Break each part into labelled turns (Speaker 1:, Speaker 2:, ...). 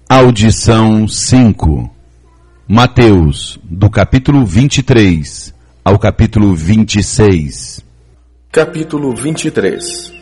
Speaker 1: Audição 5. Mateus, do capítulo 23 ao capítulo 26.
Speaker 2: Capítulo 23.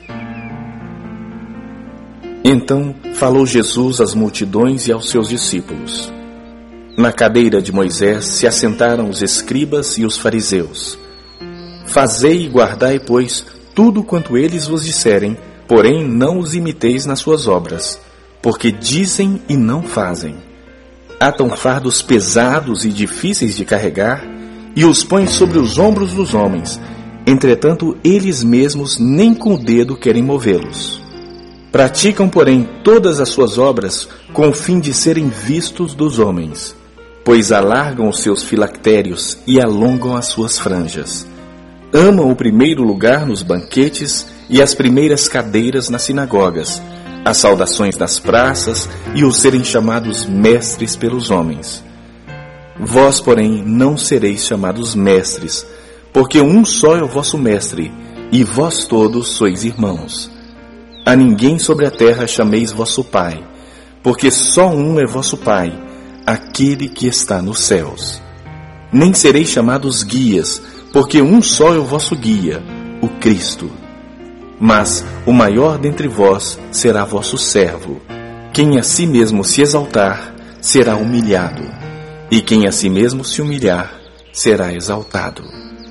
Speaker 2: Então falou Jesus às multidões e aos seus discípulos. Na cadeira de Moisés se assentaram os escribas e os fariseus. Fazei e guardai, pois, tudo quanto eles vos disserem, porém não os imiteis nas suas obras, porque dizem e não fazem. Atam fardos pesados e difíceis de carregar, e os põem sobre os ombros dos homens, entretanto eles mesmos nem com o dedo querem movê-los. Praticam, porém, todas as suas obras com o fim de serem vistos dos homens, pois alargam os seus filactérios e alongam as suas franjas. Amam o primeiro lugar nos banquetes e as primeiras cadeiras nas sinagogas, as saudações das praças e o serem chamados mestres pelos homens. Vós, porém, não sereis chamados mestres, porque um só é o vosso mestre, e vós todos sois irmãos. A ninguém sobre a terra chameis vosso Pai, porque só um é vosso Pai, aquele que está nos céus. Nem sereis chamados guias, porque um só é o vosso guia, o Cristo. Mas o maior dentre vós será vosso servo. Quem a si mesmo se exaltar, será humilhado, e quem a si mesmo se humilhar, será exaltado.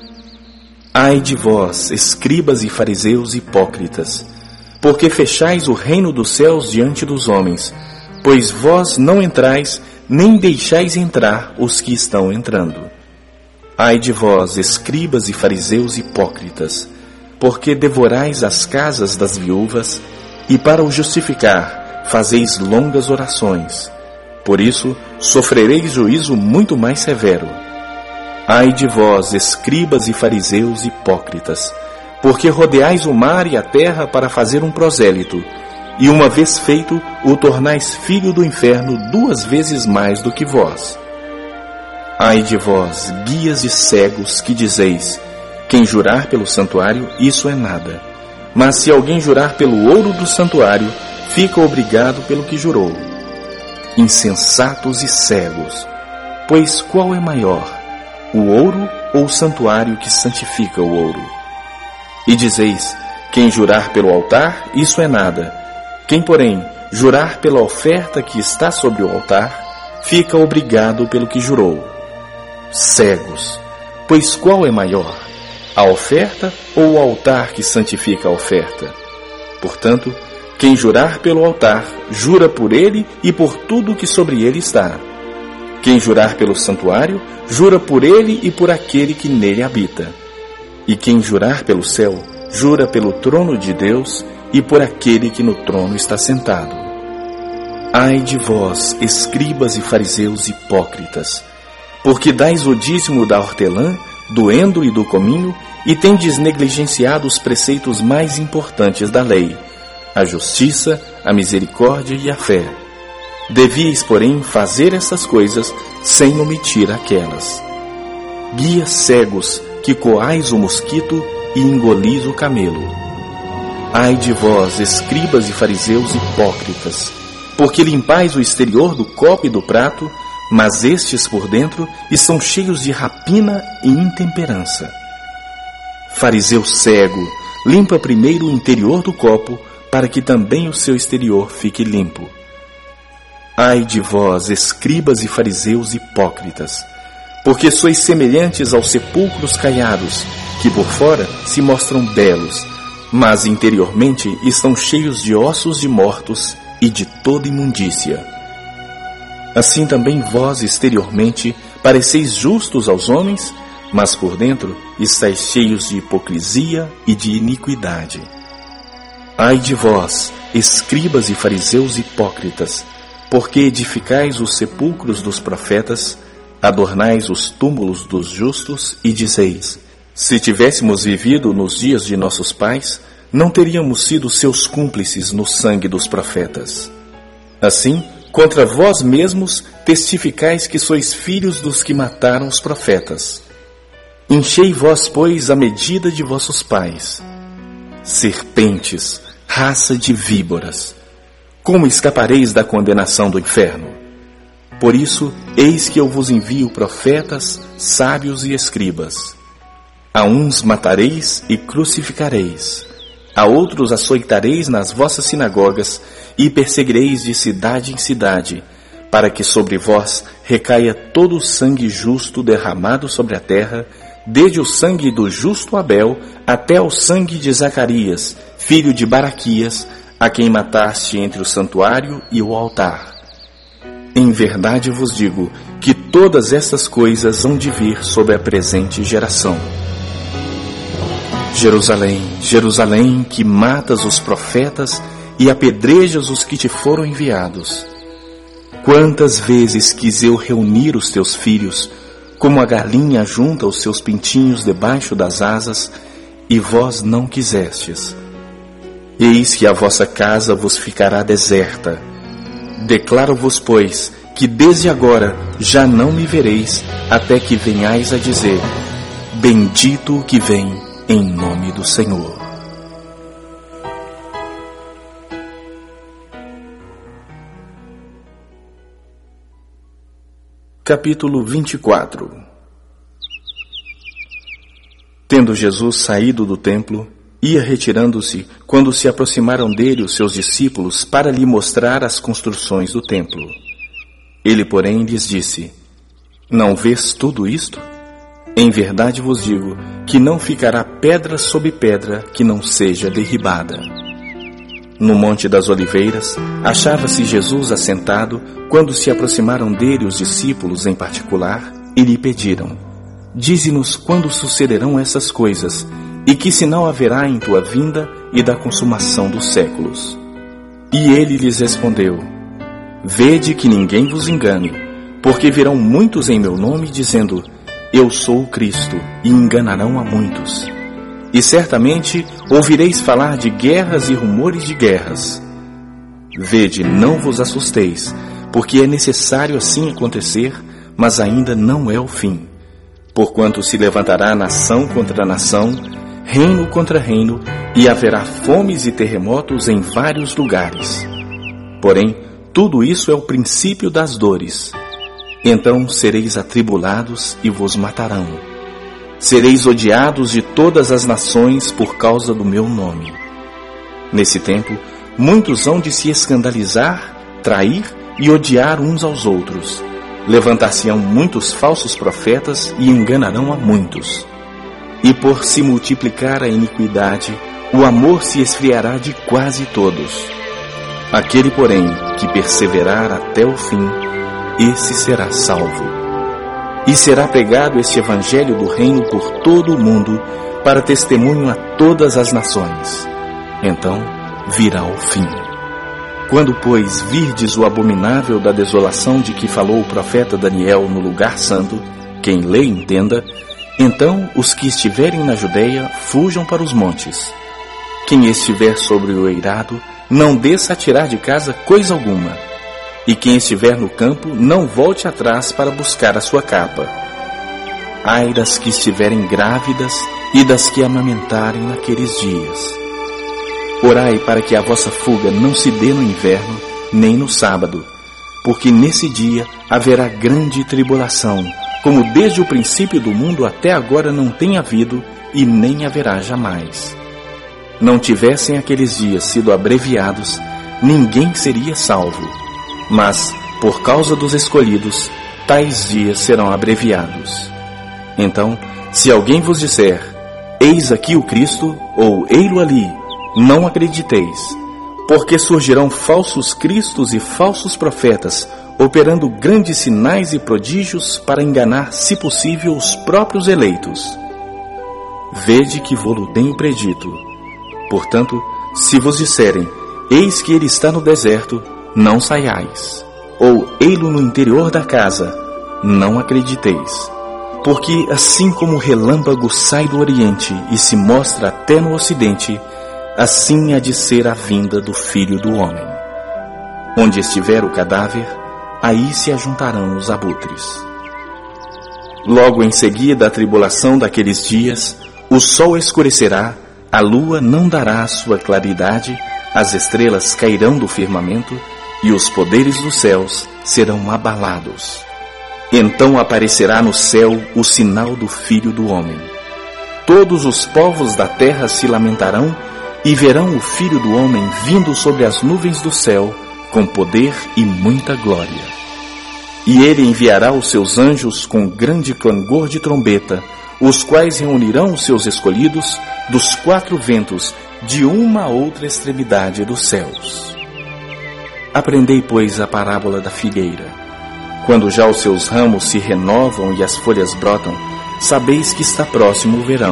Speaker 2: Ai de vós, escribas e fariseus hipócritas, porque fechais o reino dos céus diante dos homens, pois vós não entrais, nem deixais entrar os que estão entrando. Ai de vós, escribas e fariseus hipócritas, porque devorais as casas das viúvas, e para o justificar fazeis longas orações. Por isso sofrereis juízo muito mais severo. Ai de vós, escribas e fariseus hipócritas, porque rodeais o mar e a terra para fazer um prosélito, e uma vez feito, o tornais filho do inferno 2 vezes mais do que vós. Ai de vós, guias e cegos, que dizeis: quem jurar pelo santuário, isso é nada. Mas se alguém jurar pelo ouro do santuário, fica obrigado pelo que jurou. Insensatos e cegos, pois qual é maior, o ouro ou o santuário que santifica o ouro? E dizeis: quem jurar pelo altar, isso é nada. Quem, porém, jurar pela oferta que está sobre o altar, fica obrigado pelo que jurou. Cegos, pois qual é maior, a oferta ou o altar que santifica a oferta? Portanto, quem jurar pelo altar, jura por ele e por tudo que sobre ele está. Quem jurar pelo santuário, jura por ele e por aquele que nele habita. E quem jurar pelo céu, jura pelo trono de Deus e por aquele que no trono está sentado. Ai de vós, escribas e fariseus hipócritas, porque dais o dízimo da hortelã, do endro e do cominho, e tendes negligenciado os preceitos mais importantes da lei, a justiça, a misericórdia e a fé. Devíeis, porém, fazer essas coisas sem omitir aquelas. Guias cegos, que coais o mosquito e engolis o camelo. Ai de vós, escribas e fariseus hipócritas, porque limpais o exterior do copo e do prato, mas estes por dentro estão cheios de rapina e intemperança. Fariseu cego, limpa primeiro o interior do copo, para que também o seu exterior fique limpo. Ai de vós, escribas e fariseus hipócritas, porque sois semelhantes aos sepulcros caiados, que por fora se mostram belos, mas interiormente estão cheios de ossos de mortos e de toda imundícia. Assim também vós exteriormente pareceis justos aos homens, mas por dentro estáis cheios de hipocrisia e de iniquidade. Ai de vós, escribas e fariseus hipócritas, porque edificais os sepulcros dos profetas, adornais os túmulos dos justos e dizeis: se tivéssemos vivido nos dias de nossos pais, não teríamos sido seus cúmplices no sangue dos profetas. Assim, contra vós mesmos testificais que sois filhos dos que mataram os profetas. Enchei vós, pois, a medida de vossos pais. Serpentes, raça de víboras, como escapareis da condenação do inferno? Por isso, eis que eu vos envio profetas, sábios e escribas. A uns matareis e crucificareis, a outros açoitareis nas vossas sinagogas e perseguireis de cidade em cidade, para que sobre vós recaia todo o sangue justo derramado sobre a terra, desde o sangue do justo Abel até o sangue de Zacarias, filho de Baraquias, a quem mataste entre o santuário e o altar. Em verdade vos digo que todas estas coisas hão de vir sobre a presente geração. Jerusalém, Jerusalém, que matas os profetas e apedrejas os que te foram enviados. Quantas vezes quis eu reunir os teus filhos, como a galinha junta os seus pintinhos debaixo das asas, e vós não quisestes. Eis que a vossa casa vos ficará deserta. Declaro-vos, pois, que desde agora já não me vereis, até que venhais a dizer: bendito o que vem em nome do Senhor. Capítulo 24. Tendo Jesus saído do templo, ia retirando-se quando se aproximaram dele os seus discípulos para lhe mostrar as construções do templo. Ele, porém, lhes disse: não vês tudo isto? Em verdade vos digo que não ficará pedra sobre pedra que não seja derribada. No Monte das Oliveiras, achava-se Jesus assentado quando se aproximaram dele os discípulos em particular e lhe pediram: dize-nos quando sucederão essas coisas e que sinal haverá em tua vinda e da consumação dos séculos. E ele lhes respondeu: vede que ninguém vos engane, porque virão muitos em meu nome dizendo: eu sou o Cristo, e enganarão a muitos. E certamente ouvireis falar de guerras e rumores de guerras. Vede, não vos assusteis, porque é necessário assim acontecer, mas ainda não é o fim. Porquanto se levantará nação contra nação, reino contra reino, e haverá fomes e terremotos em vários lugares. Porém, tudo isso é o princípio das dores. Então sereis atribulados e vos matarão. Sereis odiados de todas as nações por causa do meu nome. Nesse tempo, muitos hão de se escandalizar, trair e odiar uns aos outros. Levantar-se-ão muitos falsos profetas e enganarão a muitos. E por se multiplicar a iniquidade, o amor se esfriará de quase todos. Aquele, porém, que perseverar até o fim, esse será salvo. E será pregado este evangelho do reino por todo o mundo, para testemunho a todas as nações. Então virá o fim. Quando, pois, virdes o abominável da desolação de que falou o profeta Daniel no lugar santo, quem lê entenda, então os que estiverem na Judeia fujam para os montes. Quem estiver sobre o eirado, não desça a tirar de casa coisa alguma. E quem estiver no campo, não volte atrás para buscar a sua capa. Ai das que estiverem grávidas e das que amamentarem naqueles dias. Orai para que a vossa fuga não se dê no inverno, nem no sábado, porque nesse dia haverá grande tribulação, como desde o princípio do mundo até agora não tem havido e nem haverá jamais. Não tivessem aqueles dias sido abreviados, ninguém seria salvo. Mas, por causa dos escolhidos, tais dias serão abreviados. Então, se alguém vos disser: eis aqui o Cristo, ou ei-lo ali, não acrediteis, porque surgirão falsos cristos e falsos profetas, operando grandes sinais e prodígios para enganar, se possível, os próprios eleitos. Vede que vou-lo tenho predito. Portanto, se vos disserem: eis que ele está no deserto, não saiais. Ou ei-lo no interior da casa, não acrediteis. Porque assim como o relâmpago sai do oriente e se mostra até no ocidente, assim há de ser a vinda do Filho do Homem. Onde estiver o cadáver, aí se ajuntarão os abutres. Logo em seguida a tribulação daqueles dias, o sol escurecerá, a lua não dará a sua claridade, as estrelas cairão do firmamento e os poderes dos céus serão abalados. Então aparecerá no céu o sinal do Filho do Homem. Todos os povos da terra se lamentarão e verão o Filho do Homem vindo sobre as nuvens do céu com poder e muita glória. E ele enviará os seus anjos com grande clangor de trombeta, os quais reunirão os seus escolhidos dos 4 ventos, de uma a outra extremidade dos céus. Aprendei, pois, a parábola da figueira. Quando já os seus ramos se renovam e as folhas brotam, sabeis que está próximo o verão.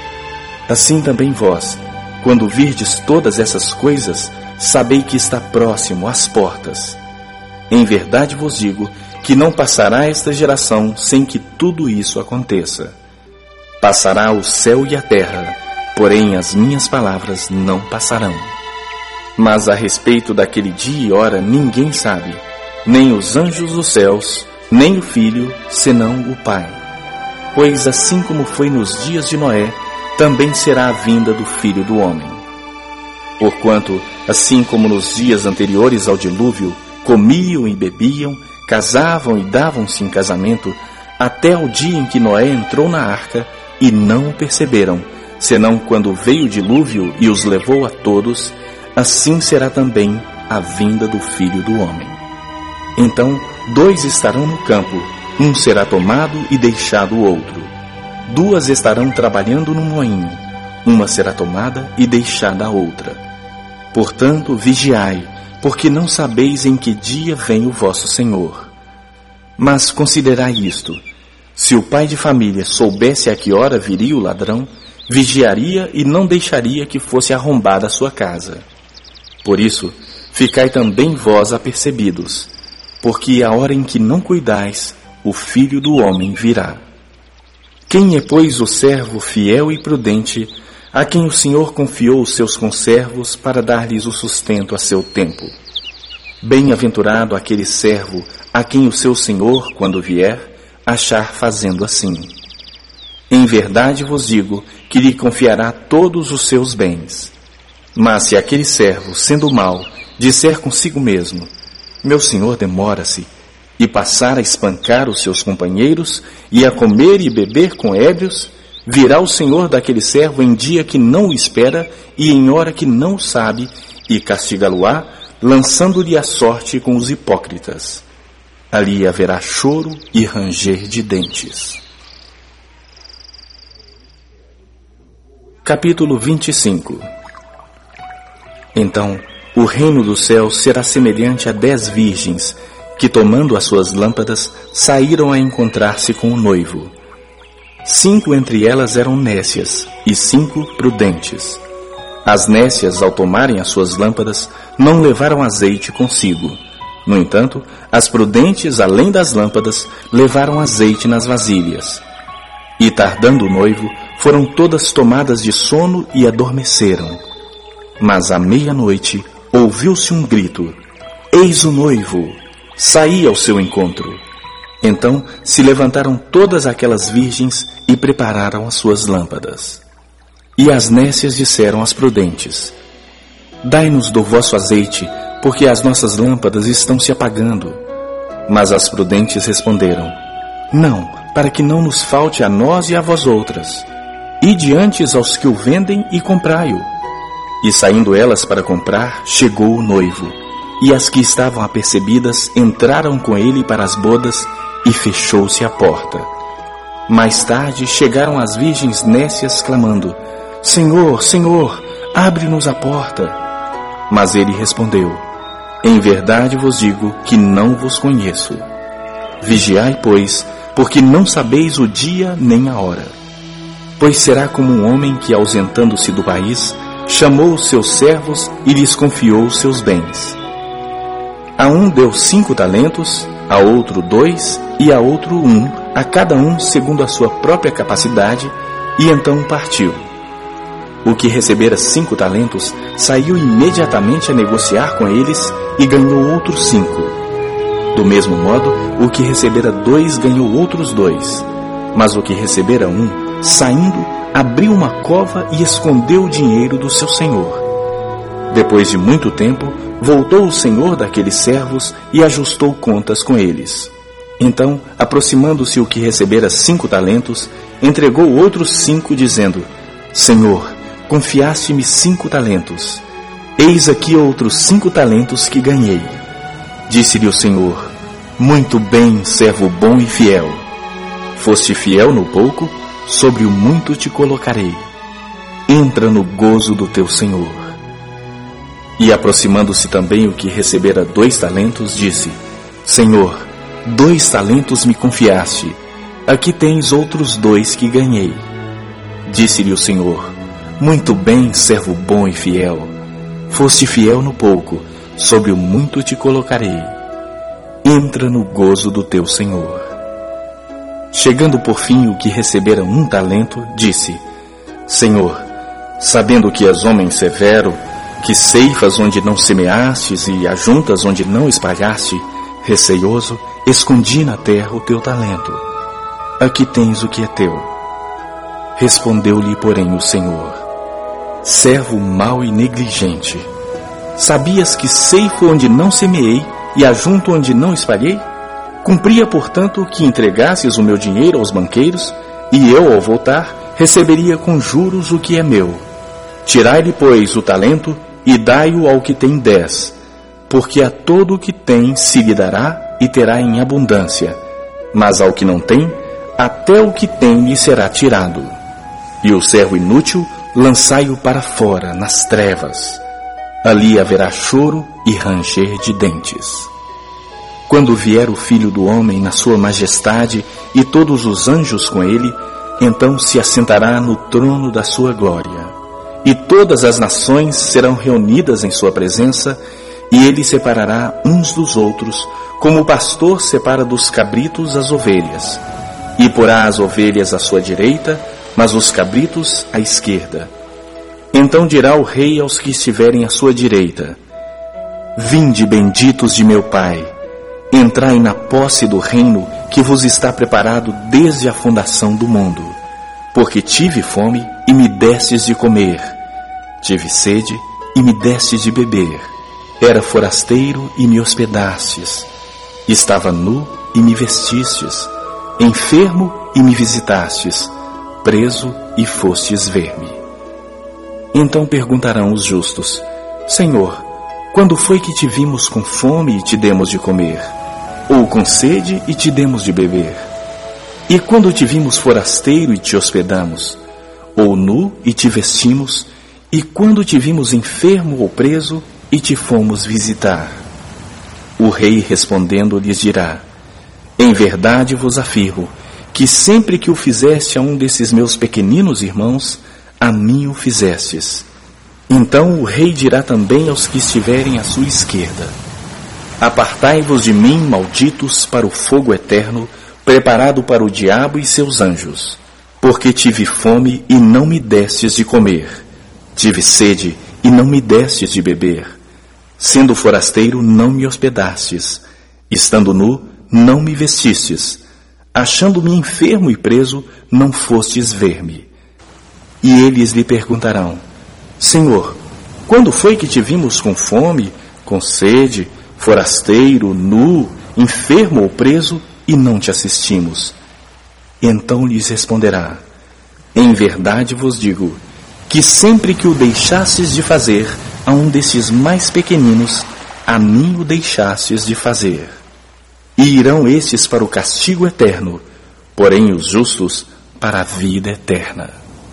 Speaker 2: Assim também vós, quando virdes todas essas coisas, sabei que está próximo às portas. Em verdade vos digo que não passará esta geração sem que tudo isso aconteça. Passará o céu e a terra, porém as minhas palavras não passarão. Mas a respeito daquele dia e hora ninguém sabe, nem os anjos dos céus, nem o Filho, senão o Pai. Pois assim como foi nos dias de Noé, também será a vinda do Filho do Homem. Porquanto, assim como nos dias anteriores ao dilúvio, comiam e bebiam, casavam e davam-se em casamento, até ao dia em que Noé entrou na arca, e não o perceberam, senão quando veio o dilúvio e os levou a todos, assim será também a vinda do Filho do Homem. Então 2 estarão no campo, um será tomado e deixado o outro. 2 estarão trabalhando no moinho, uma será tomada e deixada a outra. Portanto, vigiai, porque não sabeis em que dia vem o vosso Senhor. Mas considerai isto: se o pai de família soubesse a que hora viria o ladrão, vigiaria e não deixaria que fosse arrombada a sua casa. Por isso, ficai também vós apercebidos, porque a hora em que não cuidais, o Filho do Homem virá. Quem é, pois, o servo fiel e prudente, a quem o Senhor confiou os seus conservos para dar-lhes o sustento a seu tempo? Bem-aventurado aquele servo a quem o seu Senhor, quando vier, achar fazendo assim. Em verdade vos digo que lhe confiará todos os seus bens. Mas se aquele servo, sendo mau, disser consigo mesmo: meu senhor demora-se, e passar a espancar os seus companheiros, e a comer e beber com ébrios, virá o senhor daquele servo em dia que não o espera e em hora que não o sabe, e castigá-lo-á, lançando-lhe a sorte com os hipócritas. Ali haverá choro e ranger de dentes. Capítulo 25. Então, o reino dos céus será semelhante a 10 virgens, que tomando as suas lâmpadas, saíram a encontrar-se com o noivo. 5 entre elas eram nécias, e 5 prudentes. As nécias, ao tomarem as suas lâmpadas, não levaram azeite consigo. No entanto, as prudentes, além das lâmpadas, levaram azeite nas vasilhas. E tardando o noivo, foram todas tomadas de sono e adormeceram. Mas à meia-noite ouviu-se um grito: eis o noivo, saí ao seu encontro. Então se levantaram todas aquelas virgens e prepararam as suas lâmpadas. E as nécias disseram às prudentes: dai-nos do vosso azeite, porque as nossas lâmpadas estão se apagando. Mas as prudentes responderam: não, para que não nos falte a nós e a vós outras. Ide antes aos que o vendem e comprai-o. E saindo elas para comprar, chegou o noivo. E as que estavam apercebidas entraram com ele para as bodas, e fechou-se a porta. Mais tarde chegaram as virgens nécias clamando: Senhor, Senhor, abre-nos a porta. Mas ele respondeu: em verdade vos digo que não vos conheço. Vigiai, pois, porque não sabeis o dia nem a hora. Pois será como um homem que, ausentando-se do país, chamou os seus servos e lhes confiou os seus bens. A um deu 5 talentos, a outro 2 e a outro 1, a cada um segundo a sua própria capacidade, e então partiu. O que recebera 5 talentos saiu imediatamente a negociar com eles e ganhou outros 5. Do mesmo modo, o que recebera 2 ganhou outros 2. Mas o que recebera 1, saindo, abriu uma cova e escondeu o dinheiro do seu senhor. Depois de muito tempo, voltou o senhor daqueles servos e ajustou contas com eles. Então, aproximando-se o que recebera 5 talentos, entregou outros 5, dizendo: Senhor, confiaste-me 5 talentos. Eis aqui outros 5 talentos que ganhei. Disse-lhe o Senhor: Muito bem, servo bom e fiel. Foste fiel no pouco, sobre o muito te colocarei. Entra no gozo do teu Senhor. E aproximando-se também o que recebera 2 talentos, disse: Senhor, 2 talentos me confiaste. Aqui tens outros 2 que ganhei. Disse-lhe o Senhor: Muito bem, servo bom e fiel. Foste fiel no pouco, sobre o muito te colocarei. Entra no gozo do teu Senhor. Chegando por fim o que recebera 1 talento, disse: Senhor, sabendo que és homem severo, que ceifas onde não semeastes e ajuntas onde não espalhaste, receioso, escondi na terra o teu talento. Aqui tens o que é teu. Respondeu-lhe, porém, o Senhor: Servo mau e negligente, sabias que ceifo onde não semeei e ajunto onde não espalhei? Cumpria, portanto, que entregasses o meu dinheiro aos banqueiros, e eu, ao voltar, receberia com juros o que é meu. Tirai-lhe, pois, o talento e dai-o ao que tem 10, porque a todo o que tem se lhe dará e terá em abundância, mas ao que não tem, até o que tem lhe será tirado. E o servo inútil, lançai-o para fora, nas trevas. Ali haverá choro e ranger de dentes. Quando vier o Filho do Homem na sua majestade e todos os anjos com ele, então se assentará no trono da sua glória. E todas as nações serão reunidas em sua presença, e ele separará uns dos outros, como o pastor separa dos cabritos as ovelhas. E porá as ovelhas à sua direita, mas os cabritos à esquerda. Então dirá o rei aos que estiverem à sua direita: Vinde, benditos de meu Pai, entrai na posse do reino que vos está preparado desde a fundação do mundo. Porque tive fome e me destes de comer, tive sede e me destes de beber, era forasteiro e me hospedastes, estava nu e me vestistes, enfermo e me visitastes, preso e fostes ver-me. Então perguntarão os justos: Senhor, quando foi que te vimos com fome e te demos de comer? Ou com sede e te demos de beber? E quando te vimos forasteiro e te hospedamos? Ou nu e te vestimos? E quando te vimos enfermo ou preso e te fomos visitar? O rei respondendo lhes dirá: Em verdade vos afirmo, que sempre que o fizeste a um desses meus pequeninos irmãos, a mim o fizestes. Então o rei dirá também aos que estiverem à sua esquerda: Apartai-vos de mim, malditos, para o fogo eterno, preparado para o diabo e seus anjos. Porque tive fome e não me destes de comer, tive sede e não me destes de beber, sendo forasteiro não me hospedastes, estando nu não me vestistes, achando-me enfermo e preso não fostes ver-me. E eles lhe perguntarão: Senhor, quando foi que te vimos com fome, com sede, forasteiro, nu, enfermo ou preso, e não te assistimos? Então lhes responderá: Em verdade vos digo, que sempre que o deixastes de fazer a um desses mais pequeninos, a mim o deixastes de fazer. E irão estes para o castigo eterno, porém os justos para a vida eterna.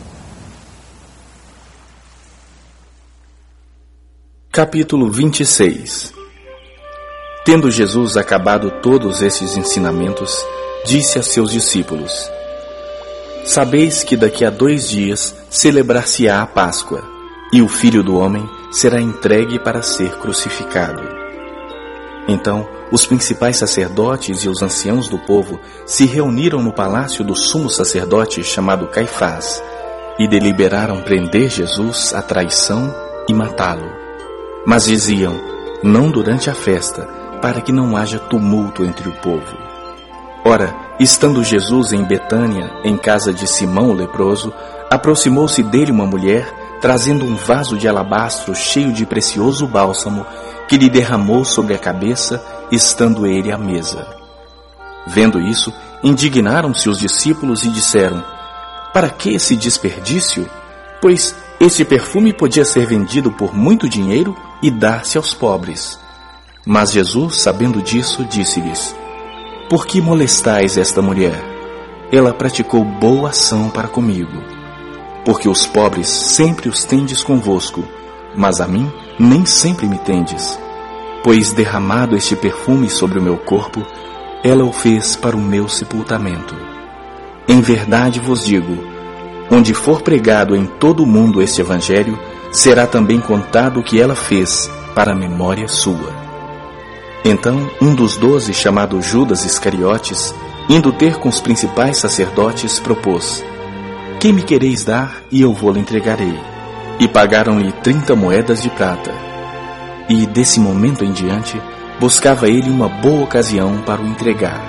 Speaker 2: Capítulo 26. Tendo Jesus acabado todos esses ensinamentos, disse a seus discípulos: Sabeis que daqui a 2 dias celebrar-se-á a Páscoa, e o Filho do Homem será entregue para ser crucificado. Então, os principais sacerdotes e os anciãos do povo se reuniram no palácio do sumo sacerdote chamado Caifás, e deliberaram prender Jesus à traição e matá-lo. Mas diziam: Não durante a festa, para que não haja tumulto entre o povo. Ora, estando Jesus em Betânia, em casa de Simão o leproso, aproximou-se dele uma mulher, trazendo um vaso de alabastro cheio de precioso bálsamo, que lhe derramou sobre a cabeça, estando ele à mesa. Vendo isso, indignaram-se os discípulos e disseram: para que esse desperdício? Pois este perfume podia ser vendido por muito dinheiro e dar-se aos pobres. Mas Jesus, sabendo disso, disse-lhes: por que molestais esta mulher? Ela praticou boa ação para comigo. Porque os pobres sempre os tendes convosco, mas a mim nem sempre me tendes. Pois derramado este perfume sobre o meu corpo, ela o fez para o meu sepultamento. Em verdade vos digo, onde for pregado em todo o mundo este evangelho, será também contado o que ela fez para a memória sua. Então um dos 12, chamado Judas Iscariotes, indo ter com os principais sacerdotes, propôs: quem me quereis dar, e eu vou-lhe entregarei. E pagaram-lhe 30 moedas de prata. E desse momento em diante, buscava ele uma boa ocasião para o entregar.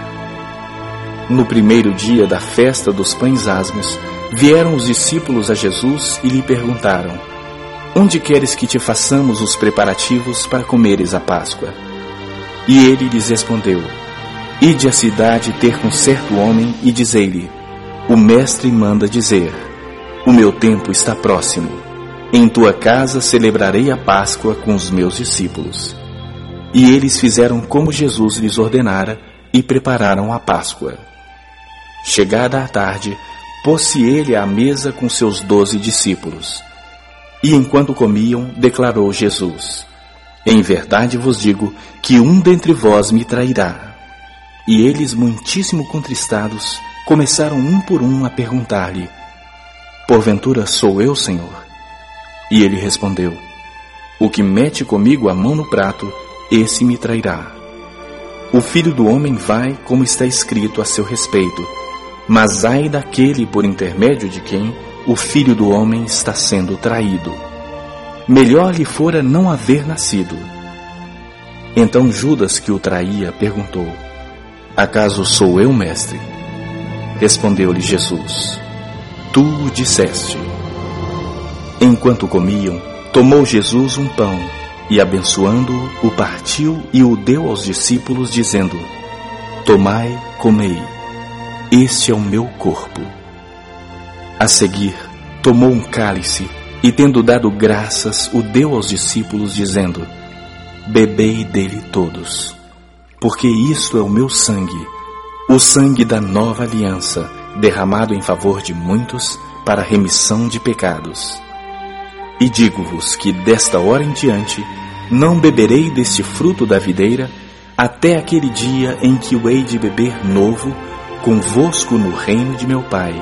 Speaker 2: No primeiro dia da festa dos pães asmos, vieram os discípulos a Jesus e lhe perguntaram: onde queres que te façamos os preparativos para comeres a Páscoa? E ele lhes respondeu: ide à cidade ter com certo homem e dizei-lhe: o mestre manda dizer, o meu tempo está próximo. Em tua casa celebrarei a Páscoa com os meus discípulos. E eles fizeram como Jesus lhes ordenara e prepararam a Páscoa. Chegada a tarde, pôs-se ele à mesa com seus 12 discípulos. E enquanto comiam, declarou Jesus: em verdade vos digo que um dentre vós me trairá. E eles, muitíssimo contristados, começaram um por um a perguntar-lhe: porventura sou eu, Senhor? E ele respondeu: o que mete comigo a mão no prato, esse me trairá. O Filho do Homem vai, como está escrito a seu respeito, mas ai daquele por intermédio de quem o Filho do Homem está sendo traído. Melhor lhe fora não haver nascido. Então Judas, que o traía, perguntou: acaso sou eu, mestre? Respondeu-lhe Jesus: tu o disseste. Enquanto comiam, tomou Jesus um pão e, abençoando-o, o partiu e o deu aos discípulos, dizendo: tomai, comei, este é o meu corpo. A seguir, tomou um cálice e, tendo dado graças, o deu aos discípulos, dizendo: bebei dele todos, porque isto é o meu sangue, o sangue da nova aliança, derramado em favor de muitos para a remissão de pecados. E digo-vos que desta hora em diante não beberei deste fruto da videira, até aquele dia em que o hei de beber novo convosco no reino de meu Pai.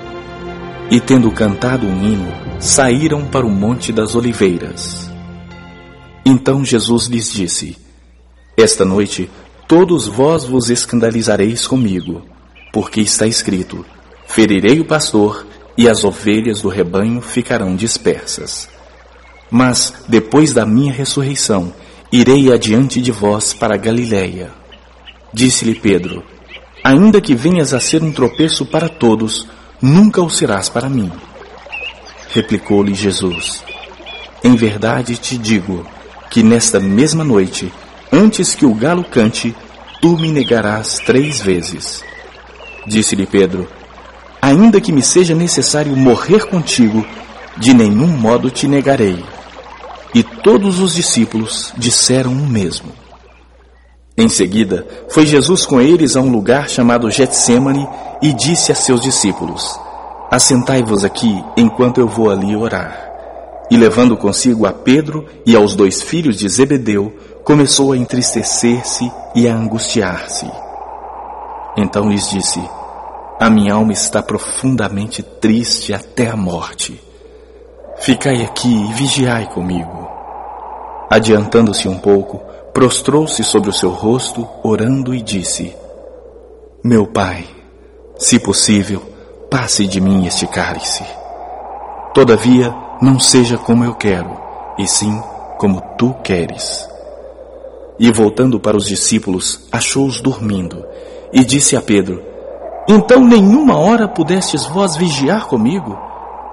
Speaker 2: E tendo cantado um hino, saíram para o Monte das Oliveiras. Então Jesus lhes disse: esta noite todos vós vos escandalizareis comigo, porque está escrito: ferirei o pastor, e as ovelhas do rebanho ficarão dispersas. Mas, depois da minha ressurreição, irei adiante de vós para Galiléia. Disse-lhe Pedro: ainda que venhas a ser um tropeço para todos, nunca o serás para mim. Replicou-lhe Jesus: em verdade te digo, que nesta mesma noite, antes que o galo cante, tu me negarás 3 vezes. Disse-lhe Pedro: ainda que me seja necessário morrer contigo, de nenhum modo te negarei. E todos os discípulos disseram o mesmo. Em seguida, foi Jesus com eles a um lugar chamado Getsêmani e disse a seus discípulos: assentai-vos aqui enquanto eu vou ali orar. E levando consigo a Pedro e aos 2 filhos de Zebedeu, começou a entristecer-se e a angustiar-se. Então lhes disse: a minha alma está profundamente triste até a morte. Ficai aqui e vigiai comigo. Adiantando-se um pouco, prostrou-se sobre o seu rosto, orando, e disse: meu Pai, se possível, passe de mim este cálice. Todavia, não seja como eu quero, e sim como tu queres. E voltando para os discípulos, achou-os dormindo, e disse a Pedro: então nenhuma hora pudestes vós vigiar comigo?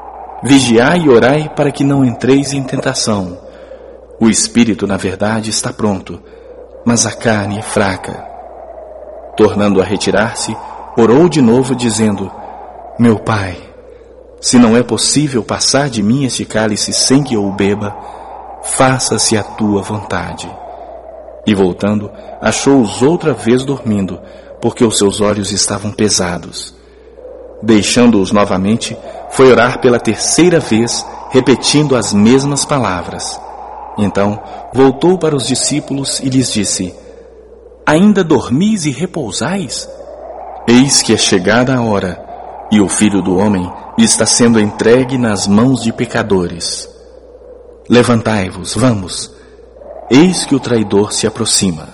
Speaker 2: Vigiai e orai para que não entreis em tentação. O espírito, na verdade, está pronto, mas a carne é fraca. Tornando a retirar-se, orou de novo, dizendo: Meu Pai, se não é possível passar de mim este cálice sem que eu o beba, faça-se a tua vontade. E voltando, achou-os outra vez dormindo, porque os seus olhos estavam pesados. Deixando-os novamente, foi orar pela terceira vez, repetindo as mesmas palavras. Então, voltou para os discípulos e lhes disse: Ainda dormis e repousais? Eis que é chegada a hora, e o Filho do Homem está sendo entregue nas mãos de pecadores. Levantai-vos, vamos. Eis que o traidor se aproxima.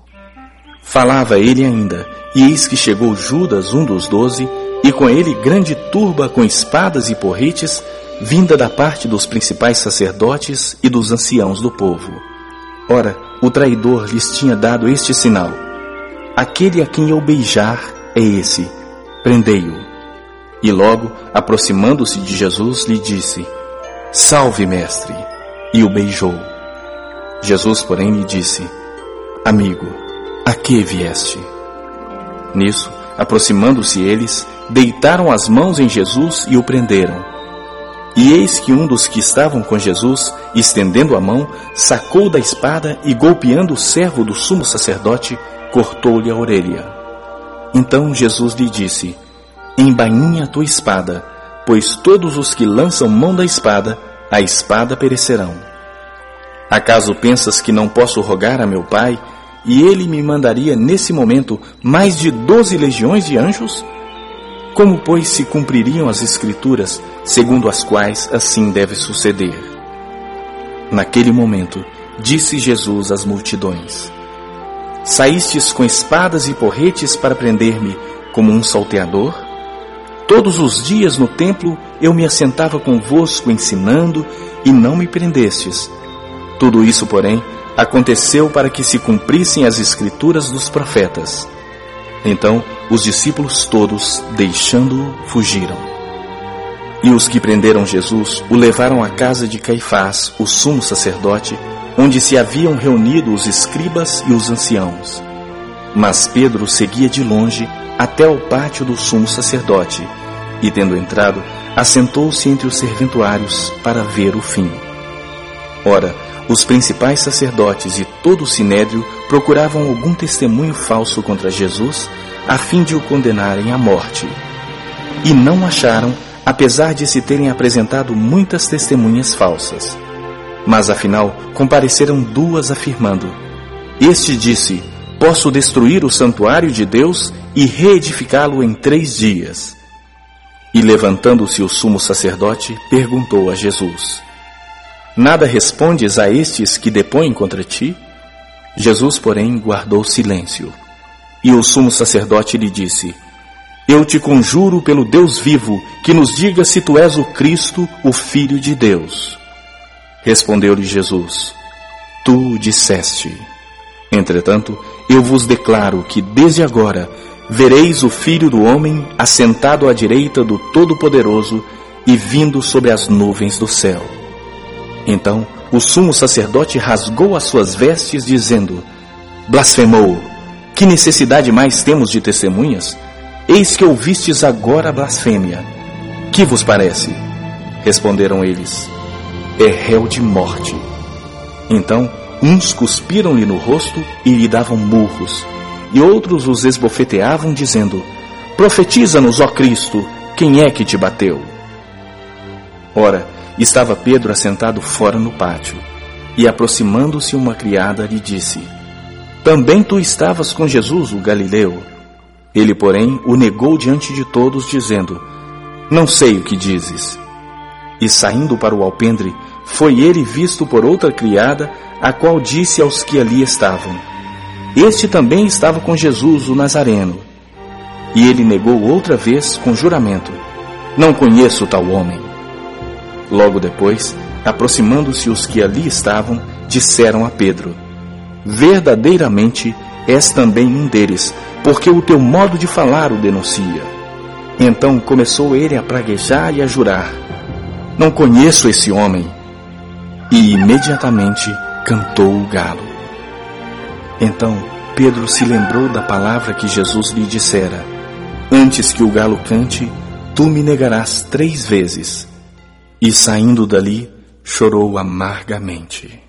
Speaker 2: Falava ele ainda, e eis que chegou Judas, um dos 12, e com ele grande turba com espadas e porretes, vinda da parte dos principais sacerdotes e dos anciãos do povo. Ora, o traidor lhes tinha dado este sinal: Aquele a quem eu beijar é esse, prendei-o. E logo, aproximando-se de Jesus, lhe disse: Salve, mestre! E o beijou. Jesus, porém, lhe disse: Amigo, a que vieste? Nisso, aproximando-se eles, deitaram as mãos em Jesus e o prenderam. E eis que um dos que estavam com Jesus, estendendo a mão, sacou da espada e, golpeando o servo do sumo sacerdote, cortou-lhe a orelha. Então Jesus lhe disse: Embainha a tua espada, pois todos os que lançam mão da espada, a espada perecerão. Acaso pensas que não posso rogar a meu Pai, e ele me mandaria nesse momento mais de 12 legiões de anjos? Como, pois, se cumpririam as Escrituras, segundo as quais assim deve suceder? Naquele momento, disse Jesus às multidões: Saístes com espadas e porretes para prender-me como um salteador? Todos os dias no templo eu me assentava convosco ensinando, e não me prendestes. Tudo isso, porém, aconteceu para que se cumprissem as Escrituras dos profetas. Então, os discípulos todos, deixando-o, fugiram. E os que prenderam Jesus o levaram à casa de Caifás, o sumo sacerdote, onde se haviam reunido os escribas e os anciãos. Mas Pedro seguia de longe até o pátio do sumo sacerdote, e, tendo entrado, assentou-se entre os serventuários para ver o fim. Ora, os principais sacerdotes e todo o sinédrio procuravam algum testemunho falso contra Jesus, a fim de o condenarem à morte. E não acharam, apesar de se terem apresentado muitas testemunhas falsas. Mas afinal compareceram 2 afirmando: Este disse: Posso destruir o santuário de Deus e reedificá-lo em 3 dias. E levantando-se o sumo sacerdote, perguntou a Jesus: Nada respondes a estes que depõem contra ti? Jesus, porém, guardou silêncio. E o sumo sacerdote lhe disse: Eu te conjuro pelo Deus vivo, que nos diga se tu és o Cristo, o Filho de Deus. Respondeu-lhe Jesus: Tu o disseste. Entretanto, eu vos declaro que desde agora vereis o Filho do Homem assentado à direita do Todo-Poderoso e vindo sobre as nuvens do céu. Então o sumo sacerdote rasgou as suas vestes, dizendo: Blasfemou! Que necessidade mais temos de testemunhas? Eis que ouvistes agora a blasfêmia. Que vos parece? Responderam eles: É réu de morte. Então uns cuspiram-lhe no rosto e lhe davam murros, e outros os esbofeteavam, dizendo: Profetiza-nos, ó Cristo, quem é que te bateu? Ora, estava Pedro assentado fora no pátio, e aproximando-se uma criada lhe disse: Também tu estavas com Jesus, o Galileu? Ele, porém, o negou diante de todos, dizendo: Não sei o que dizes. E saindo para o alpendre, foi ele visto por outra criada, a qual disse aos que ali estavam: Este também estava com Jesus, o Nazareno. E ele negou outra vez com juramento: Não conheço tal homem. Logo depois, aproximando-se os que ali estavam, disseram a Pedro: Verdadeiramente és também um deles, porque o teu modo de falar o denuncia. Então começou ele a praguejar e a jurar: não conheço esse homem. E imediatamente cantou o galo. Então Pedro se lembrou da palavra que Jesus lhe dissera: antes que o galo cante, tu me negarás 3 vezes. E saindo dali, chorou amargamente.